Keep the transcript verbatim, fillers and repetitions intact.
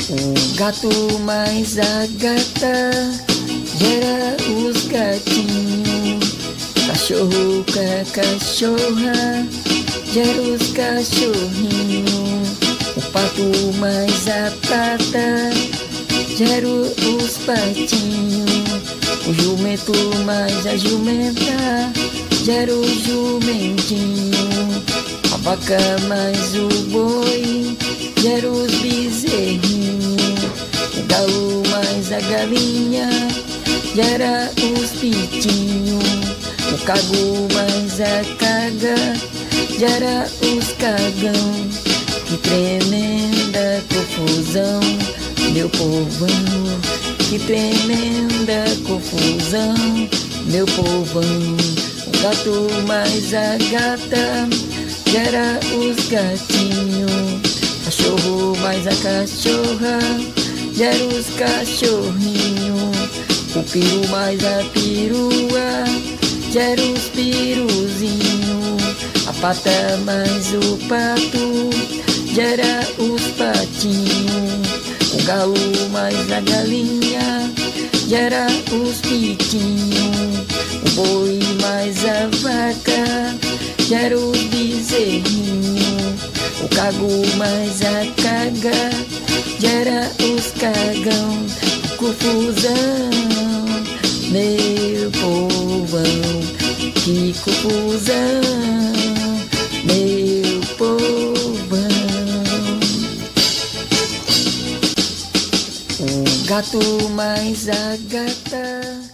O gato mais a gata gera os gatinhos. Cachorro com a cachorra gera os cachorrinhos. O pato mais a pata gera os patinhos. O jumento mais a jumenta gera o jumentinho. A vaca mais o boi gera os bezerrinhos. O galo mais a galinha gera os pitinhos. O cago mais a caga gera os cagão. Que tremenda confusão, meu povão. Que tremenda confusão, meu povão. O gato mais a gata gera os gatinhos. Cachorro mais a cachorra gera os cachorrinhos. O peru mais a perua gera os peruzinhos. A pata mais o pato gera os patinhos. O galo mais a galinha gera os pitinhos. O boi mais a vaca gera os bezerrinhos. O cago mais a caga gera os cagão. Confusão, meu povão. Que confusão, meu povão. O gato mais a gata